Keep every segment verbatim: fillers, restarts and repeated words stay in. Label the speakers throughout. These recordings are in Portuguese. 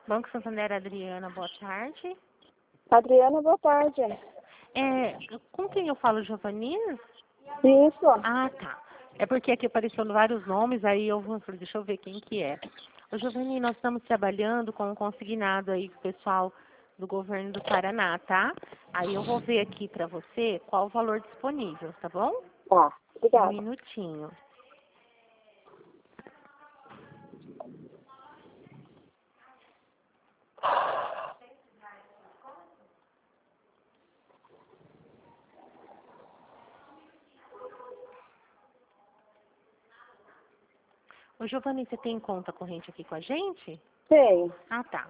Speaker 1: Banco Santander, Adriana, boa tarde.
Speaker 2: Adriana, boa tarde.
Speaker 1: É, com quem eu falo, Giovanni?
Speaker 2: Isso.
Speaker 1: Ah, tá. É porque aqui apareceu vários nomes, aí eu vou, deixa eu ver quem que é. Ô, Giovanni, nós estamos trabalhando com um consignado aí com o pessoal do governo do Paraná, tá? Aí eu vou ver aqui para você qual o valor disponível, tá bom?
Speaker 2: Tá,
Speaker 1: Um
Speaker 2: obrigada.
Speaker 1: minutinho. Ô, Giovanni, você tem conta corrente aqui com a gente?
Speaker 2: Tem.
Speaker 1: Ah, tá.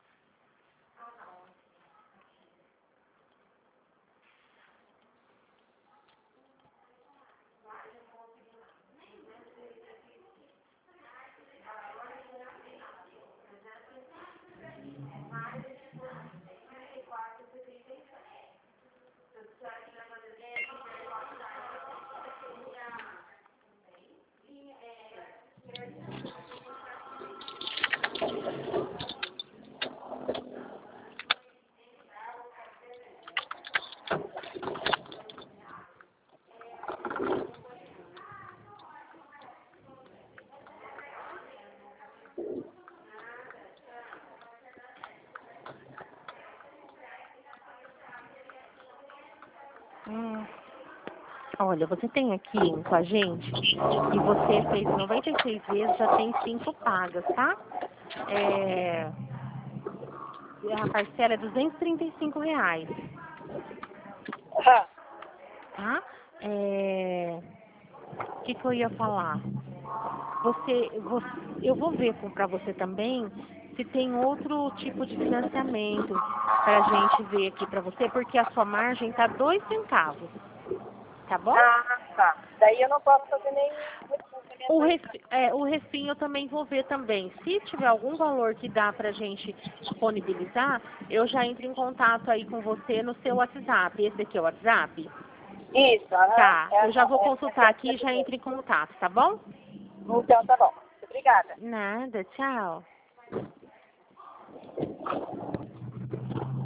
Speaker 1: Hum. Olha, você tem aqui com a gente e você fez noventa e seis vezes, já tem cinco pagas, tá? É, a parcela é duzentos e trinta e cinco reais,
Speaker 2: Ah,
Speaker 1: tá? É, o que, que eu ia falar? Você, você, eu vou ver para você também se tem outro tipo de financiamento para a gente ver aqui para você, porque a sua margem tá dois centavos, tá bom?
Speaker 2: ah, tá. Daí eu não posso fazer nenhum refinanciamento.
Speaker 1: O, respi, é, o respinho eu também vou ver também. Se tiver algum valor que dá pra gente disponibilizar, eu já entro em contato aí com você no seu WhatsApp. Esse aqui é o WhatsApp?
Speaker 2: Isso, aham.
Speaker 1: Tá,
Speaker 2: É,
Speaker 1: eu já vou
Speaker 2: é,
Speaker 1: consultar aqui
Speaker 2: é,
Speaker 1: e já entro em contato, tá bom?
Speaker 2: Então tá bom. Obrigada.
Speaker 1: Nada, tchau.